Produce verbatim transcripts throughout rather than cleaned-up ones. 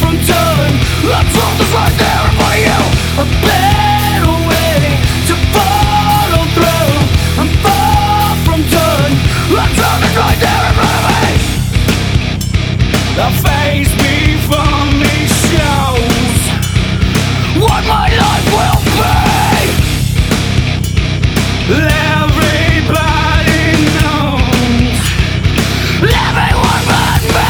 from done. The truth is right there in front of you. A better way to follow through. I'm far from done. The truth is right there in front of me. The face before me shows what my life will be. Everybody knows, everyone but me.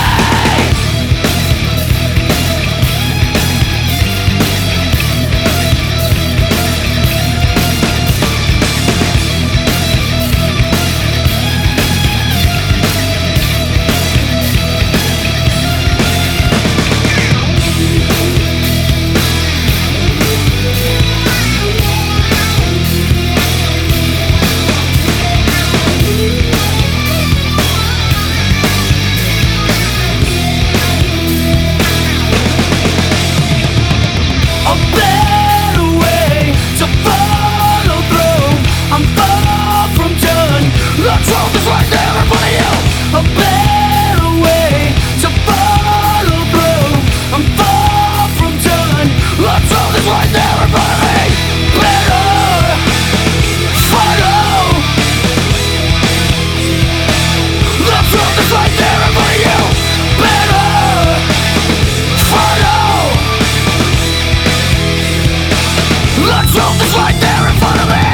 The truth is right there in front of you. A better way to follow through. I'm far from done. The truth is right there in front of me. Better follow. The truth is right there in front of you. Better follow. The truth is right there in front of me.